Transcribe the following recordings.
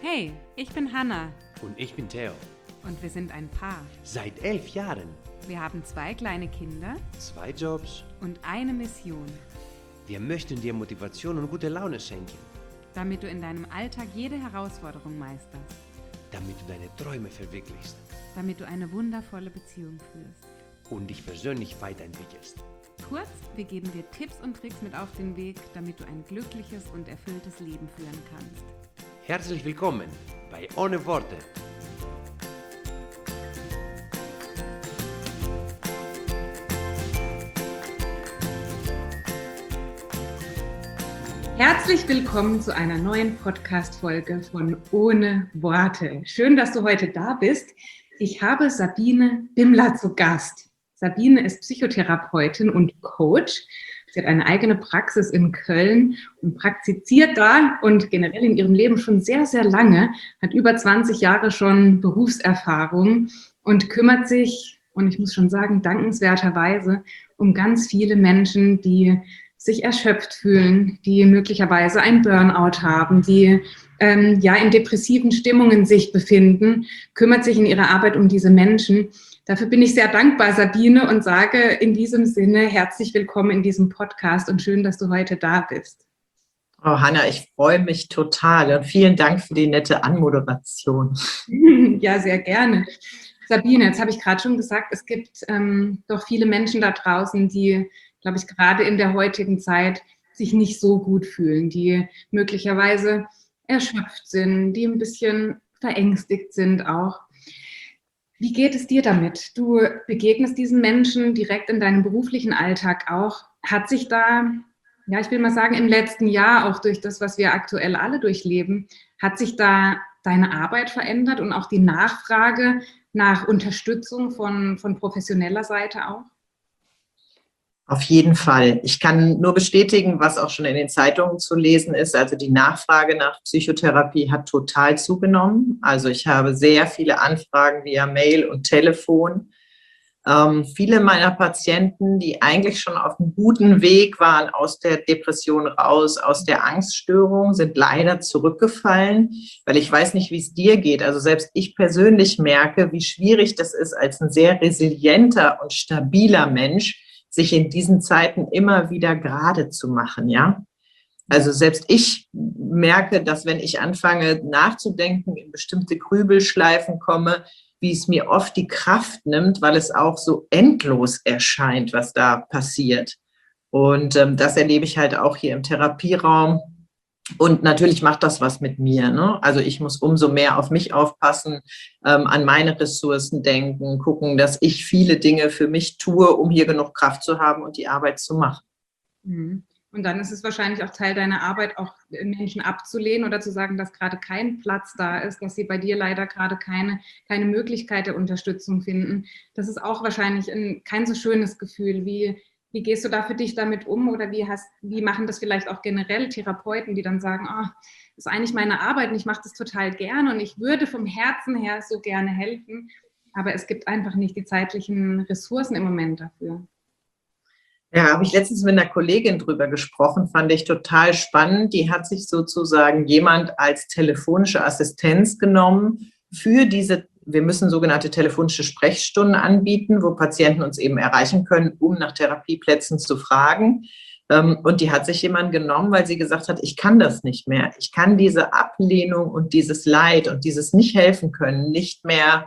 Hey, ich bin Hannah Und ich bin Theo. und wir sind ein Paar. Seit 11 Jahren. Wir haben 2 kleine Kinder 2 Jobs. und eine Mission, Wir möchten dir Motivation und gute Laune schenken, damit du in deinem Alltag jede Herausforderung meisterst, damit du deine Träume verwirklichst damit du eine wundervolle Beziehung führst. und dich persönlich weiterentwickelst. Kurz, wir geben dir Tipps und Tricks mit auf den Weg, damit du ein glückliches und erfülltes Leben führen kannst. Herzlich willkommen bei Ohne Worte. Herzlich willkommen zu einer neuen Podcast-Folge von Ohne Worte. Schön, dass du heute da bist. Ich habe Sabine Bimmler zu Gast. Sabine ist Psychotherapeutin und Coach. Sie hat eine eigene Praxis in Köln und praktiziert da und generell in ihrem Leben schon sehr, sehr lange, hat über 20 Jahre schon Berufserfahrung und kümmert sich, und ich muss schon sagen, dankenswerterweise um ganz viele Menschen, die sich erschöpft fühlen, die möglicherweise ein Burnout haben, die in depressiven Stimmungen sich befinden, kümmert sich in ihrer Arbeit um diese Menschen. Dafür bin ich sehr dankbar, Sabine, und sage in diesem Sinne herzlich willkommen in diesem Podcast und schön, dass du heute da bist. Oh, Hannah, ich freue mich total und vielen Dank für die nette Anmoderation. Ja, sehr gerne. Sabine, jetzt habe ich gerade schon gesagt, es gibt doch viele Menschen da draußen, die, glaube ich, gerade in der heutigen Zeit sich nicht so gut fühlen, die möglicherweise erschöpft sind, die ein bisschen verängstigt sind auch. Wie geht es dir damit? Du begegnest diesen Menschen direkt in deinem beruflichen Alltag auch. Hat sich da, ja, ich will mal sagen, im letzten Jahr, auch durch das, was wir aktuell alle durchleben, hat sich da deine Arbeit verändert und auch die Nachfrage nach Unterstützung von professioneller Seite auch? Auf jeden Fall. Ich kann nur bestätigen, was auch schon in den Zeitungen zu lesen ist. Also die Nachfrage nach Psychotherapie hat total zugenommen. Also ich habe sehr viele Anfragen via Mail und Telefon. Viele meiner Patienten, die eigentlich schon auf einem guten Weg waren aus der Depression raus, aus der Angststörung, sind leider zurückgefallen, weil ich weiß nicht, wie es dir geht. Also selbst ich persönlich merke, wie schwierig das ist, als ein sehr resilienter und stabiler Mensch, sich in diesen Zeiten immer wieder gerade zu machen, ja. Also selbst ich merke, dass wenn ich anfange nachzudenken, in bestimmte Grübelschleifen komme, wie es mir oft die Kraft nimmt, weil es auch so endlos erscheint, was da passiert. Und das erlebe ich halt auch hier im Therapieraum. Und natürlich macht das was mit mir, ne? Also ich muss umso mehr auf mich aufpassen, an meine Ressourcen denken, gucken, dass ich viele Dinge für mich tue, um hier genug Kraft zu haben und die Arbeit zu machen. Und dann ist es wahrscheinlich auch Teil deiner Arbeit, auch Menschen abzulehnen oder zu sagen, dass gerade kein Platz da ist, dass sie bei dir leider gerade keine Möglichkeit der Unterstützung finden. Das ist auch wahrscheinlich kein so schönes Gefühl. Wie gehst du da für dich damit um oder wie machen das vielleicht auch generell Therapeuten, die dann sagen, das ist eigentlich meine Arbeit und ich mache das total gerne und ich würde vom Herzen her so gerne helfen, aber es gibt einfach nicht die zeitlichen Ressourcen im Moment dafür. Ja, habe ich letztens mit einer Kollegin drüber gesprochen, fand ich total spannend. Die hat sich sozusagen jemand als telefonische Assistenz genommen für diese, wir müssen sogenannte telefonische Sprechstunden anbieten, wo Patienten uns eben erreichen können, um nach Therapieplätzen zu fragen. Und die hat sich jemand genommen, weil sie gesagt hat, ich kann das nicht mehr. Ich kann diese Ablehnung und dieses Leid und dieses Nicht-Helfen-Können nicht mehr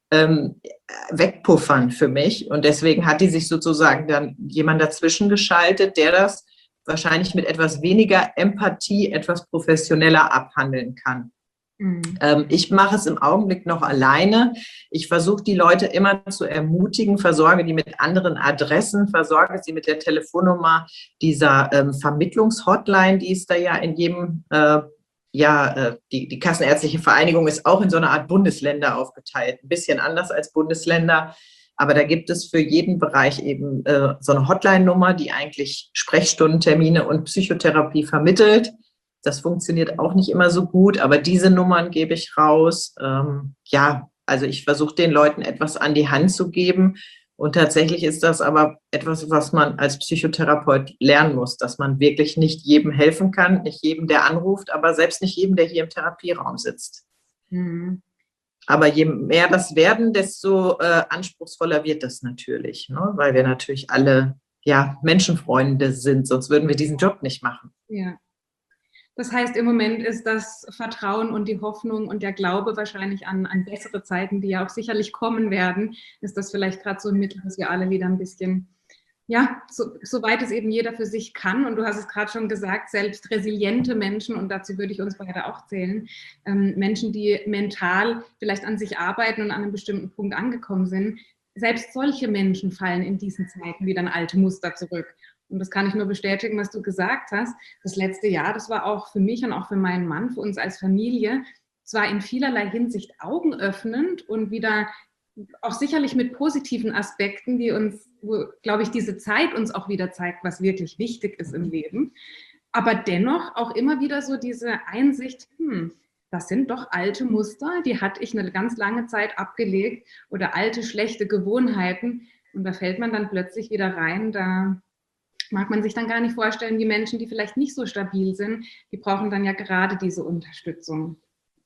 wegpuffern für mich. Und deswegen hat die sich sozusagen dann jemand dazwischen geschaltet, der das wahrscheinlich mit etwas weniger Empathie, etwas professioneller abhandeln kann. Ich mache es im Augenblick noch alleine. Ich versuche, die Leute immer zu ermutigen, versorge die mit anderen Adressen, versorge sie mit der Telefonnummer dieser Vermittlungshotline, die es da ja in jedem die Kassenärztliche Vereinigung ist auch in so einer Art Bundesländer aufgeteilt. Ein bisschen anders als Bundesländer, aber da gibt es für jeden Bereich eben so eine Hotline-Nummer, die eigentlich Sprechstundentermine und Psychotherapie vermittelt. Das funktioniert auch nicht immer so gut, aber diese Nummern gebe ich raus. Also ich versuche den Leuten etwas an die Hand zu geben. Und tatsächlich ist das aber etwas, was man als Psychotherapeut lernen muss, dass man wirklich nicht jedem helfen kann, nicht jedem, der anruft, aber selbst nicht jedem, der hier im Therapieraum sitzt. Mhm. Aber je mehr das werden, desto anspruchsvoller wird das natürlich, ne? Weil wir natürlich alle Menschenfreunde sind, sonst würden wir diesen Job nicht machen. Ja. Das heißt, im Moment ist das Vertrauen und die Hoffnung und der Glaube wahrscheinlich an bessere Zeiten, die ja auch sicherlich kommen werden, ist das vielleicht gerade so ein Mittel, dass wir alle wieder ein bisschen, soweit es eben jeder für sich kann. Und du hast es gerade schon gesagt, selbst resiliente Menschen, und dazu würde ich uns beide auch zählen, Menschen, die mental vielleicht an sich arbeiten und an einem bestimmten Punkt angekommen sind, selbst solche Menschen fallen in diesen Zeiten wieder in alte Muster zurück. Und das kann ich nur bestätigen, was du gesagt hast. Das letzte Jahr, das war auch für mich und auch für meinen Mann, für uns als Familie, zwar in vielerlei Hinsicht augenöffnend und wieder auch sicherlich mit positiven Aspekten, die uns, glaube ich, diese Zeit uns auch wieder zeigt, was wirklich wichtig ist im Leben. Aber dennoch auch immer wieder so diese Einsicht, das sind doch alte Muster, die hatte ich eine ganz lange Zeit abgelegt oder alte, schlechte Gewohnheiten. Und da fällt man dann plötzlich wieder rein, da mag man sich dann gar nicht vorstellen, die Menschen, die vielleicht nicht so stabil sind, die brauchen dann ja gerade diese Unterstützung.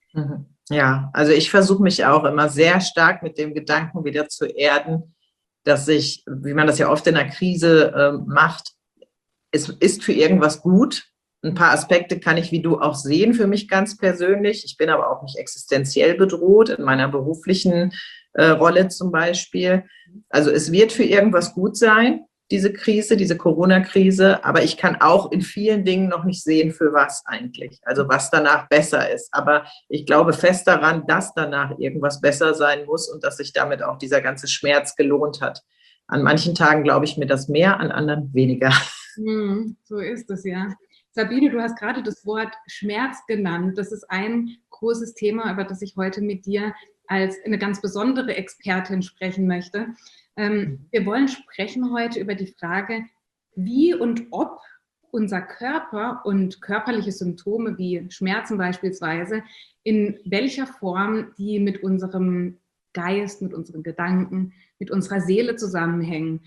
Ja, also ich versuche mich auch immer sehr stark mit dem Gedanken wieder zu erden, dass ich, wie man das ja oft in der Krise macht, es ist für irgendwas gut. Ein paar Aspekte kann ich wie du auch sehen für mich ganz persönlich. Ich bin aber auch nicht existenziell bedroht in meiner beruflichen Rolle zum Beispiel. Also es wird für irgendwas gut sein, diese Krise, diese Corona-Krise, aber ich kann auch in vielen Dingen noch nicht sehen, für was eigentlich, also was danach besser ist. Aber ich glaube fest daran, dass danach irgendwas besser sein muss und dass sich damit auch dieser ganze Schmerz gelohnt hat. An manchen Tagen glaube ich mir das mehr, an anderen weniger. So ist es, ja. Sabine, du hast gerade das Wort Schmerz genannt. Das ist ein großes Thema, über das ich heute mit dir als eine ganz besondere Expertin sprechen möchte. Wir wollen sprechen heute über die Frage, wie und ob unser Körper und körperliche Symptome wie Schmerzen beispielsweise, in welcher Form die mit unserem Geist, mit unseren Gedanken, mit unserer Seele zusammenhängen.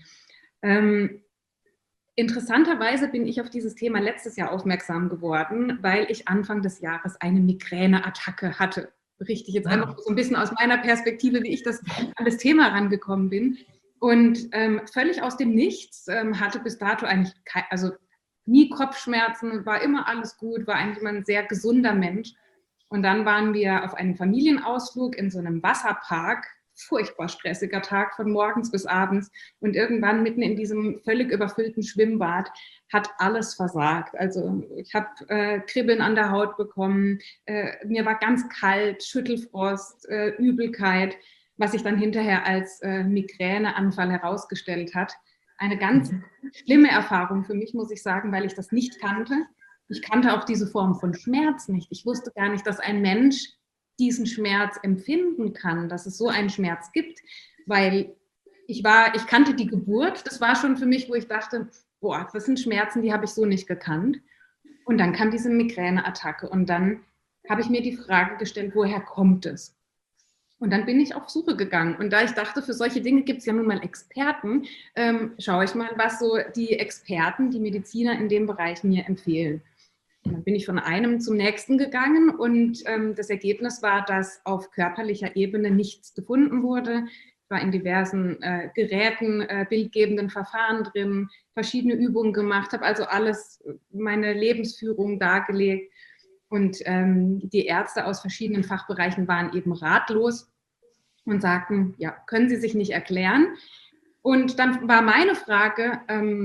Interessanterweise bin ich auf dieses Thema letztes Jahr aufmerksam geworden, weil ich Anfang des Jahres eine Migräneattacke hatte. Berichte ich jetzt einfach so ein bisschen aus meiner Perspektive, wie ich an das Thema rangekommen bin. Und völlig aus dem Nichts, hatte bis dato eigentlich nie Kopfschmerzen, war immer alles gut, war eigentlich immer ein sehr gesunder Mensch. Und dann waren wir auf einem Familienausflug in so einem Wasserpark, furchtbar stressiger Tag von morgens bis abends, und irgendwann mitten in diesem völlig überfüllten Schwimmbad hat alles versagt. Also ich habe Kribbeln an der Haut bekommen, mir war ganz kalt, Schüttelfrost, Übelkeit, was sich dann hinterher als Migräneanfall herausgestellt hat. Eine ganz schlimme Erfahrung für mich, muss ich sagen, weil ich das nicht kannte. Ich kannte auch diese Form von Schmerz nicht. Ich wusste gar nicht, dass ein Mensch diesen Schmerz empfinden kann, dass es so einen Schmerz gibt, weil ich kannte die Geburt, das war schon für mich, wo ich dachte, boah, das sind Schmerzen, die habe ich so nicht gekannt. Und dann kam diese Migräneattacke und dann habe ich mir die Frage gestellt, woher kommt es? Und dann bin ich auf Suche gegangen. Und da ich dachte, für solche Dinge gibt es ja nun mal Experten, schaue ich mal, was so die Experten, die Mediziner in dem Bereich mir empfehlen. Und dann bin ich von einem zum nächsten gegangen und das Ergebnis war, dass auf körperlicher Ebene nichts gefunden wurde. Ich war in diversen Geräten, bildgebenden Verfahren drin, verschiedene Übungen gemacht, habe also alles, meine Lebensführung dargelegt. Und die Ärzte aus verschiedenen Fachbereichen waren eben ratlos und sagten, ja, können Sie sich nicht erklären. Und dann war meine Frage,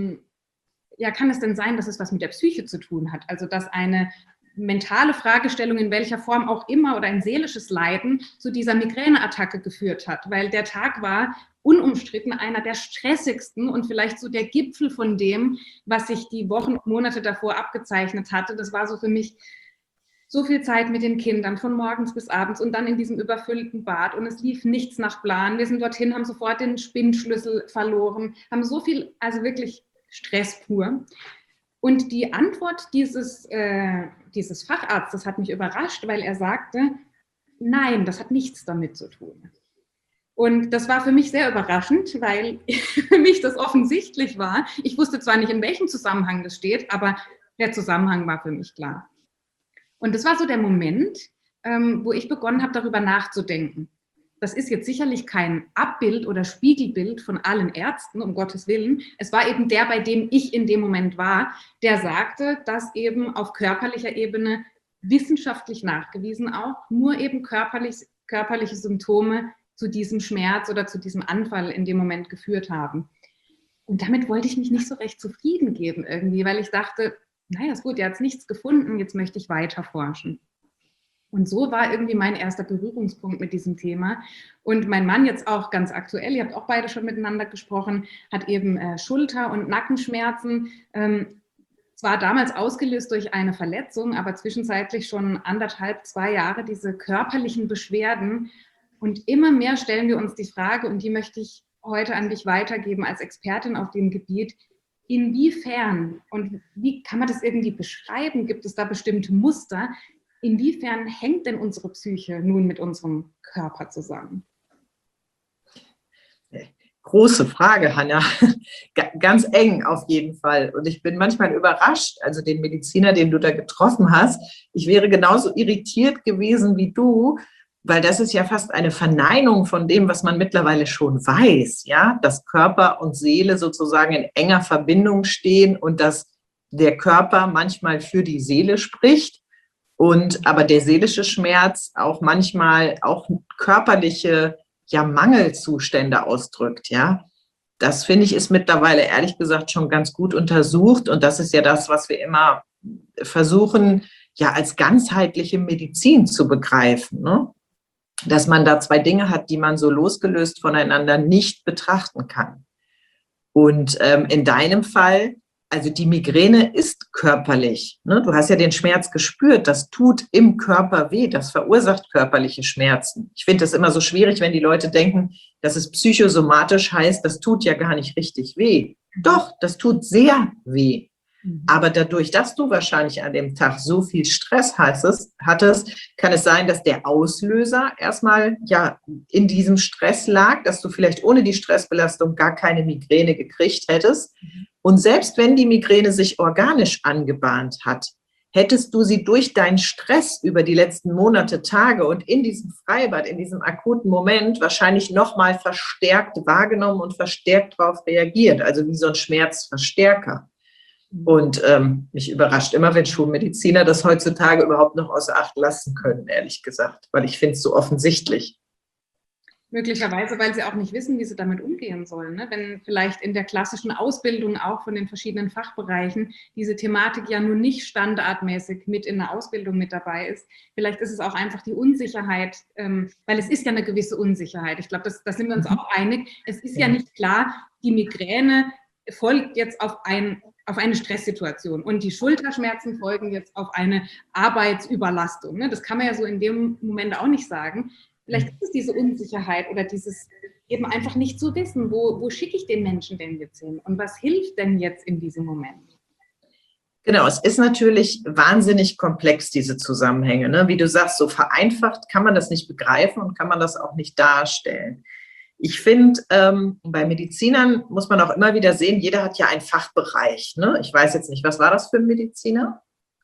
ja, kann es denn sein, dass es was mit der Psyche zu tun hat? Also, dass eine mentale Fragestellung in welcher Form auch immer oder ein seelisches Leiden zu dieser Migräneattacke geführt hat. Weil der Tag war unumstritten einer der stressigsten und vielleicht so der Gipfel von dem, was sich die Wochen und Monate davor abgezeichnet hatte. Das war so für mich so viel Zeit mit den Kindern, von morgens bis abends und dann in diesem überfüllten Bad und es lief nichts nach Plan. Wir sind dorthin, haben sofort den Spinnschlüssel verloren, haben so viel, also wirklich Stress pur. Und die Antwort dieses Facharztes hat mich überrascht, weil er sagte, nein, das hat nichts damit zu tun. Und das war für mich sehr überraschend, weil für mich das offensichtlich war. Ich wusste zwar nicht, in welchem Zusammenhang das steht, aber der Zusammenhang war für mich klar. Und das war so der Moment, wo ich begonnen habe, darüber nachzudenken. Das ist jetzt sicherlich kein Abbild oder Spiegelbild von allen Ärzten, um Gottes Willen. Es war eben der, bei dem ich in dem Moment war, der sagte, dass eben auf körperlicher Ebene wissenschaftlich nachgewiesen auch nur eben körperliche Symptome zu diesem Schmerz oder zu diesem Anfall in dem Moment geführt haben. Und damit wollte ich mich nicht so recht zufrieden geben irgendwie, weil ich dachte, naja, ist gut, er hat nichts gefunden, jetzt möchte ich weiter forschen. Und so war irgendwie mein erster Berührungspunkt mit diesem Thema. Und mein Mann jetzt auch ganz aktuell, ihr habt auch beide schon miteinander gesprochen, hat eben Schulter- und Nackenschmerzen. Zwar damals ausgelöst durch eine Verletzung, aber zwischenzeitlich schon 1,5, 2 Jahre diese körperlichen Beschwerden. Und immer mehr stellen wir uns die Frage, und die möchte ich heute an dich weitergeben als Expertin auf dem Gebiet, inwiefern und wie kann man das irgendwie beschreiben? Gibt es da bestimmte Muster? Inwiefern hängt denn unsere Psyche nun mit unserem Körper zusammen? Große Frage, Hanna. Ganz eng auf jeden Fall. Und ich bin manchmal überrascht, also den Mediziner, den du da getroffen hast. Ich wäre genauso irritiert gewesen wie du, weil das ist ja fast eine Verneinung von dem, was man mittlerweile schon weiß, ja, dass Körper und Seele sozusagen in enger Verbindung stehen und dass der Körper manchmal für die Seele spricht. Und aber der seelische Schmerz auch manchmal auch körperliche Mangelzustände ausdrückt, ja. Das finde ich ist mittlerweile ehrlich gesagt schon ganz gut untersucht und das ist ja das, was wir immer versuchen, ja als ganzheitliche Medizin zu begreifen, ne? Dass man da 2 Dinge hat, die man so losgelöst voneinander nicht betrachten kann. Und in deinem Fall, also die Migräne ist körperlich. Ne? Du hast ja den Schmerz gespürt, das tut im Körper weh, das verursacht körperliche Schmerzen. Ich finde es immer so schwierig, wenn die Leute denken, dass es psychosomatisch heißt, das tut ja gar nicht richtig weh. Doch, das tut sehr weh. Aber dadurch, dass du wahrscheinlich an dem Tag so viel Stress hattest, kann es sein, dass der Auslöser erstmal in diesem Stress lag, dass du vielleicht ohne die Stressbelastung gar keine Migräne gekriegt hättest. Und selbst wenn die Migräne sich organisch angebahnt hat, hättest du sie durch deinen Stress über die letzten Monate, Tage und in diesem Freibad, in diesem akuten Moment wahrscheinlich nochmal verstärkt wahrgenommen und verstärkt darauf reagiert, also wie so ein Schmerzverstärker. Und mich überrascht immer, wenn Schulmediziner das heutzutage überhaupt noch außer Acht lassen können, ehrlich gesagt, weil ich finde es so offensichtlich. Möglicherweise, weil sie auch nicht wissen, wie sie damit umgehen sollen. Ne? Wenn vielleicht in der klassischen Ausbildung auch von den verschiedenen Fachbereichen diese Thematik ja nur nicht standardmäßig mit in der Ausbildung mit dabei ist. Vielleicht ist es auch einfach die Unsicherheit, weil es ist ja eine gewisse Unsicherheit. Ich glaube, da sind wir uns auch einig. Es ist ja nicht klar, die Migräne folgt jetzt auf eine Stresssituation und die Schulterschmerzen folgen jetzt auf eine Arbeitsüberlastung. Ne? Das kann man ja so in dem Moment auch nicht sagen. Vielleicht ist es diese Unsicherheit oder dieses eben einfach nicht zu wissen, wo schicke ich den Menschen denn jetzt hin und was hilft denn jetzt in diesem Moment? Genau, es ist natürlich wahnsinnig komplex, diese Zusammenhänge. Ne? Wie du sagst, so vereinfacht kann man das nicht begreifen und kann man das auch nicht darstellen. Ich finde, bei Medizinern muss man auch immer wieder sehen, jeder hat ja einen Fachbereich. Ne? Ich weiß jetzt nicht, was war das für ein Mediziner?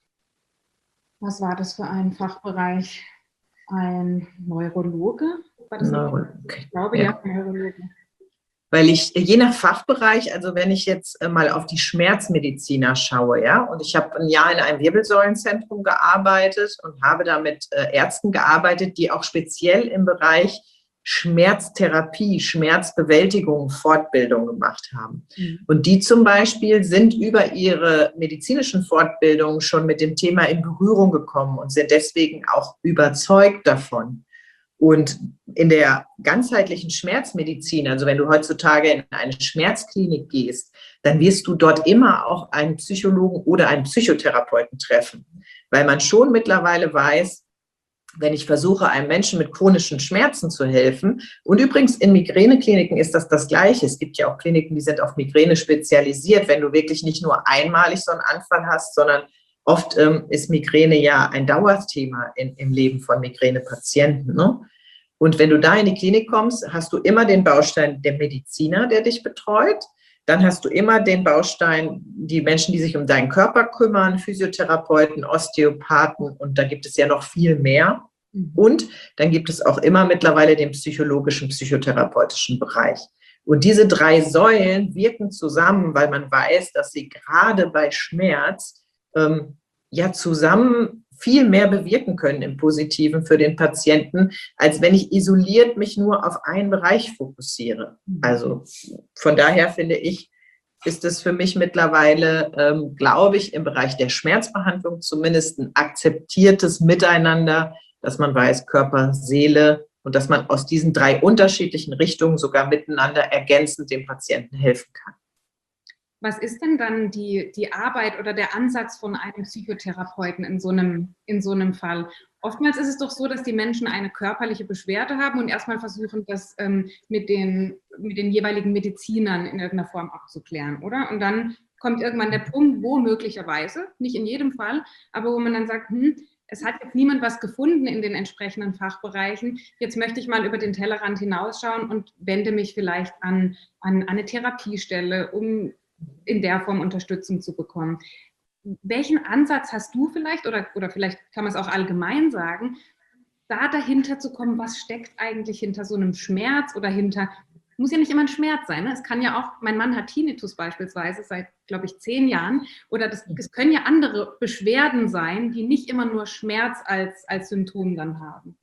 Was war das für ein Fachbereich? Ein Neurologe? War das Ich glaube, ja, Neurologe. Weil je nach Fachbereich, also wenn ich jetzt mal auf die Schmerzmediziner schaue, ja, und ich habe ein Jahr in einem Wirbelsäulenzentrum gearbeitet und habe da mit Ärzten gearbeitet, die auch speziell im Bereich Schmerztherapie, Schmerzbewältigung, Fortbildung gemacht haben. Und die zum Beispiel sind über ihre medizinischen Fortbildungen schon mit dem Thema in Berührung gekommen und sind deswegen auch überzeugt davon. Und in der ganzheitlichen Schmerzmedizin, also wenn du heutzutage in eine Schmerzklinik gehst, dann wirst du dort immer auch einen Psychologen oder einen Psychotherapeuten treffen, weil man schon mittlerweile weiß, wenn ich versuche, einem Menschen mit chronischen Schmerzen zu helfen. Und übrigens in Migränekliniken ist das Gleiche. Es gibt ja auch Kliniken, die sind auf Migräne spezialisiert, wenn du wirklich nicht nur einmalig so einen Anfall hast, sondern oft ist Migräne ja ein Dauerthema im Leben von Migränepatienten. Ne? Und wenn du da in die Klinik kommst, hast du immer den Baustein der Mediziner, der dich betreut. Dann hast du immer den Baustein, die Menschen, die sich um deinen Körper kümmern, Physiotherapeuten, Osteopathen und da gibt es ja noch viel mehr. Und dann gibt es auch immer mittlerweile den psychologischen, psychotherapeutischen Bereich. Und diese 3 Säulen wirken zusammen, weil man weiß, dass sie gerade bei Schmerz zusammen viel mehr bewirken können im Positiven für den Patienten, als wenn ich isoliert mich nur auf einen Bereich fokussiere. Also von daher finde ich, ist es für mich mittlerweile, glaube ich, im Bereich der Schmerzbehandlung zumindest ein akzeptiertes Miteinander, dass man weiß, Körper, Seele und dass man aus diesen 3 unterschiedlichen Richtungen sogar miteinander ergänzend dem Patienten helfen kann. Was ist denn dann die Arbeit oder der Ansatz von einem Psychotherapeuten in so einem Fall? Oftmals ist es doch so, dass die Menschen eine körperliche Beschwerde haben und erstmal versuchen, das mit den jeweiligen Medizinern in irgendeiner Form abzuklären, oder? Und dann kommt irgendwann der Punkt, wo möglicherweise, nicht in jedem Fall, aber wo man dann sagt, es hat jetzt niemand was gefunden in den entsprechenden Fachbereichen. Jetzt möchte ich mal über den Tellerrand hinausschauen und wende mich vielleicht an eine Therapiestelle, um in der Form Unterstützung zu bekommen. Welchen Ansatz hast du vielleicht, oder vielleicht kann man es auch allgemein sagen, da dahinter zu kommen, was steckt eigentlich hinter so einem Schmerz oder muss ja nicht immer ein Schmerz sein, ne? Es kann ja auch, mein Mann hat Tinnitus beispielsweise seit, glaube ich, 10 Jahren, oder es können ja andere Beschwerden sein, die nicht immer nur Schmerz als Symptom dann haben.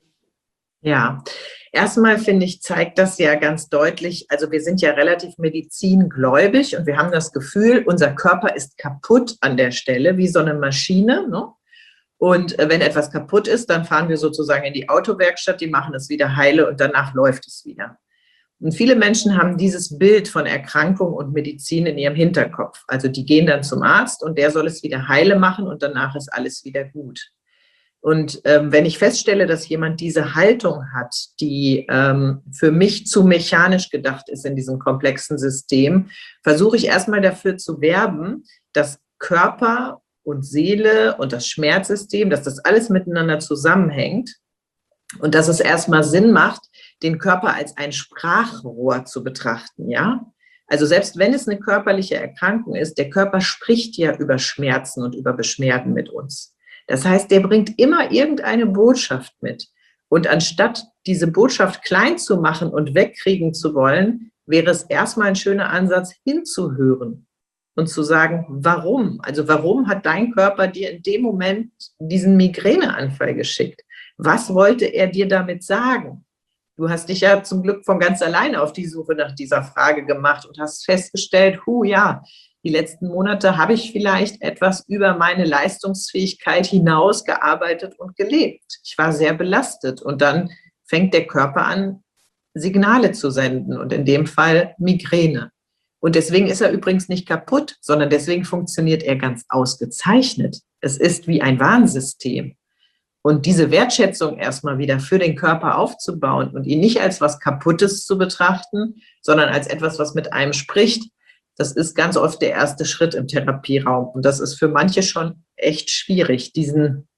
Ja, erstmal finde ich, zeigt das ja ganz deutlich, also wir sind ja relativ medizingläubig und wir haben das Gefühl, unser Körper ist kaputt an der Stelle, wie so eine Maschine, ne? Und wenn etwas kaputt ist, dann fahren wir sozusagen in die Autowerkstatt, die machen es wieder heile und danach läuft es wieder. Und viele Menschen haben dieses Bild von Erkrankung und Medizin in ihrem Hinterkopf. Also die gehen dann zum Arzt und der soll es wieder heile machen und danach ist alles wieder gut. Und wenn ich feststelle, dass jemand diese Haltung hat, die für mich zu mechanisch gedacht ist in diesem komplexen System, versuche ich erstmal dafür zu werben, dass Körper und Seele und das Schmerzsystem, dass das alles miteinander zusammenhängt und dass es erstmal Sinn macht, den Körper als ein Sprachrohr zu betrachten, ja? Also selbst wenn es eine körperliche Erkrankung ist, der Körper spricht ja über Schmerzen und über Beschwerden mit uns. Das heißt, der bringt immer irgendeine Botschaft mit. Und anstatt diese Botschaft klein zu machen und wegkriegen zu wollen, wäre es erstmal ein schöner Ansatz, hinzuhören und zu sagen, warum? Also warum hat dein Körper dir in dem Moment diesen Migräneanfall geschickt? Was wollte er dir damit sagen? Du hast dich ja zum Glück von ganz alleine auf die Suche nach dieser Frage gemacht und hast festgestellt, die letzten Monate habe ich vielleicht etwas über meine Leistungsfähigkeit hinaus gearbeitet und gelebt. Ich war sehr belastet und dann fängt der Körper an, Signale zu senden und in dem Fall Migräne. Und deswegen ist er übrigens nicht kaputt, sondern deswegen funktioniert er ganz ausgezeichnet. Es ist wie ein Warnsystem. Und diese Wertschätzung erstmal wieder für den Körper aufzubauen und ihn nicht als was Kaputtes zu betrachten, sondern als etwas, was mit einem spricht, das ist ganz oft der erste Schritt im Therapieraum. Und das ist für manche schon echt schwierig, wie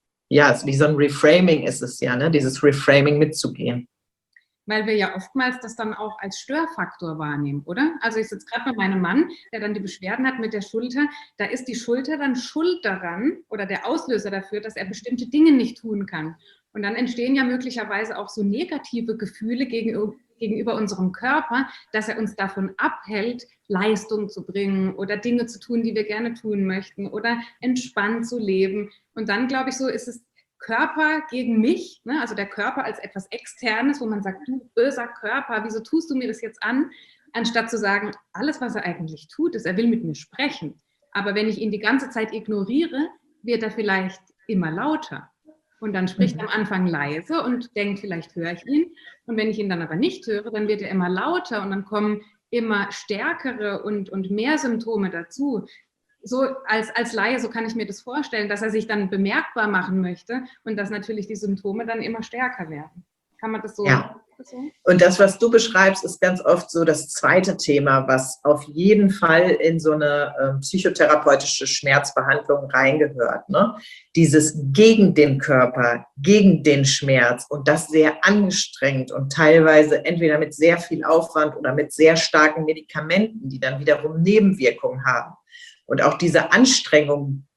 so ein Reframing ist es ja, ne? Dieses Reframing mitzugehen. Weil wir ja oftmals das dann auch als Störfaktor wahrnehmen, oder? Also ich sitze gerade bei meinem Mann, der dann die Beschwerden hat mit der Schulter. Da ist die Schulter dann schuld daran oder der Auslöser dafür, dass er bestimmte Dinge nicht tun kann. Und dann entstehen ja möglicherweise auch so negative Gefühle gegenüber unserem Körper, dass er uns davon abhält, Leistung zu bringen oder Dinge zu tun, die wir gerne tun möchten oder entspannt zu leben. Und dann, glaube ich, so ist es Körper gegen mich, ne? Also der Körper als etwas Externes, wo man sagt, du böser Körper, wieso tust du mir das jetzt an? Anstatt zu sagen, alles, was er eigentlich tut, ist, er will mit mir sprechen. Aber wenn ich ihn die ganze Zeit ignoriere, wird er vielleicht immer lauter. Und dann spricht er am Anfang leise und denkt, vielleicht höre ich ihn. Und wenn ich ihn dann aber nicht höre, dann wird er immer lauter und dann kommen immer stärkere und mehr Symptome dazu. So als Laie, so kann ich mir das vorstellen, dass er sich dann bemerkbar machen möchte und dass natürlich die Symptome dann immer stärker werden. Kann man das so? Ja. Und das, was du beschreibst, ist ganz oft so das zweite Thema, was auf jeden Fall in so eine psychotherapeutische Schmerzbehandlung reingehört. Ne? Dieses gegen den Körper, gegen den Schmerz und das sehr angestrengt und teilweise entweder mit sehr viel Aufwand oder mit sehr starken Medikamenten, die dann wiederum Nebenwirkungen haben. Und auch diese Anstrengung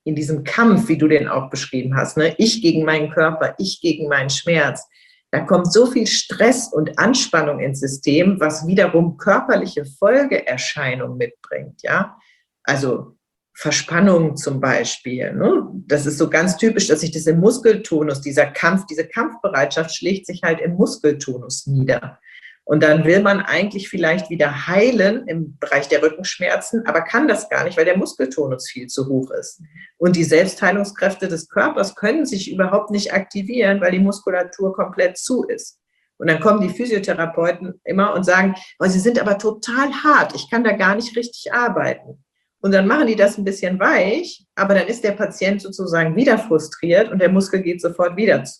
in diesem Kampf, wie du den auch beschrieben hast, ne? Ich gegen meinen Körper, ich gegen meinen Schmerz, da kommt so viel Stress und Anspannung ins System, was wiederum körperliche Folgeerscheinungen mitbringt, ja. Also Verspannung zum Beispiel, ne? Das ist so ganz typisch, dass sich das im Muskeltonus, dieser Kampf, diese Kampfbereitschaft schlägt sich halt im Muskeltonus nieder. Und dann will man eigentlich vielleicht wieder heilen im Bereich der Rückenschmerzen, aber kann das gar nicht, weil der Muskeltonus viel zu hoch ist. Und die Selbstheilungskräfte des Körpers können sich überhaupt nicht aktivieren, weil die Muskulatur komplett zu ist. Und dann kommen die Physiotherapeuten immer und sagen, oh, sie sind aber total hart, ich kann da gar nicht richtig arbeiten. Und dann machen die das ein bisschen weich, aber dann ist der Patient sozusagen wieder frustriert und der Muskel geht sofort wieder zu.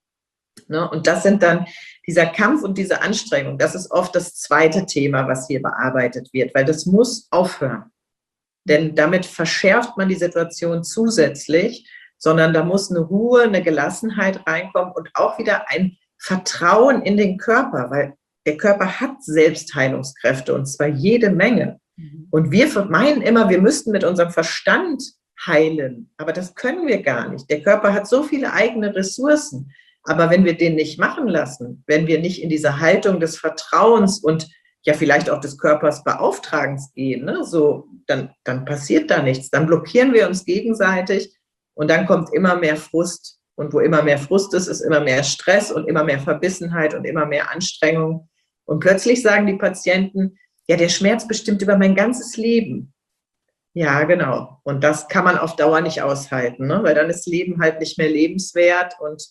Ne? Und das sind dann dieser Kampf und diese Anstrengung, das ist oft das zweite Thema, was hier bearbeitet wird, weil das muss aufhören. Denn damit verschärft man die Situation zusätzlich, sondern da muss eine Ruhe, eine Gelassenheit reinkommen und auch wieder ein Vertrauen in den Körper, weil der Körper hat Selbstheilungskräfte und zwar jede Menge. Und wir meinen immer, wir müssten mit unserem Verstand heilen, aber das können wir gar nicht. Der Körper hat so viele eigene Ressourcen. Aber wenn wir den nicht machen lassen, wenn wir nicht in diese Haltung des Vertrauens und ja vielleicht auch des Körpersbeauftragens gehen, ne, so, dann passiert da nichts. Dann blockieren wir uns gegenseitig und dann kommt immer mehr Frust. Und wo immer mehr Frust ist, ist immer mehr Stress und immer mehr Verbissenheit und immer mehr Anstrengung. Und plötzlich sagen die Patienten, ja, der Schmerz bestimmt über mein ganzes Leben. Ja, genau. Und das kann man auf Dauer nicht aushalten, ne, weil dann ist Leben halt nicht mehr lebenswert und